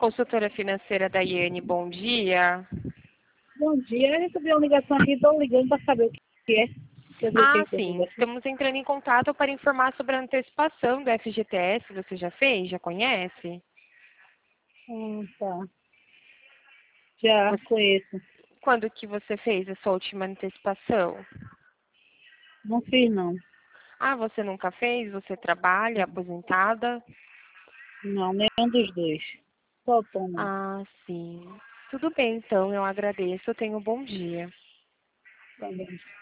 Consultora financeira Daiane, bom dia. Bom dia, eu recebi uma ligação aqui, estou ligando para saber o que é. Quer dizer, o que é essa Sim, ligação? estamos entrando em contato para informar sobre a antecipação do FGTS. Você já fez? Já conhece? Tá. Já Você- conheço. Quando que você fez a sua última antecipação? Não fiz, não. Você nunca fez? Você trabalha, aposentada? Não, nenhum dos dois. Só autônomo. Sim. Tudo bem, então, eu agradeço. Eu tenho um bom dia. Também.